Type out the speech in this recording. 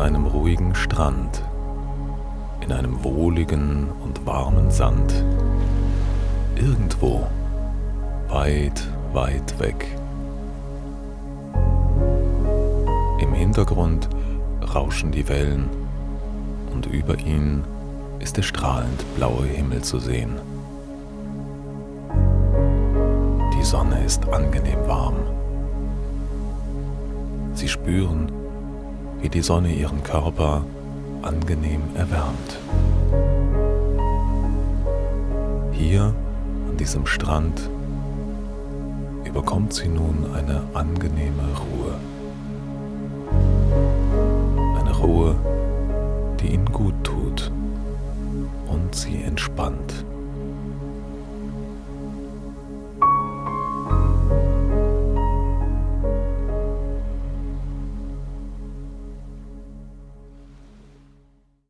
einem ruhigen Strand, in einem wohligen und warmen Sand, irgendwo, weit, weit weg. Im Hintergrund rauschen die Wellen und über ihnen ist der strahlend blaue Himmel zu sehen. Die Sonne ist angenehm warm. Sie spüren, wie die Sonne ihren Körper angenehm erwärmt. Hier an diesem Strand überkommt sie nun eine angenehme Ruhe. Eine Ruhe, die ihnen gut tut und sie entspannt.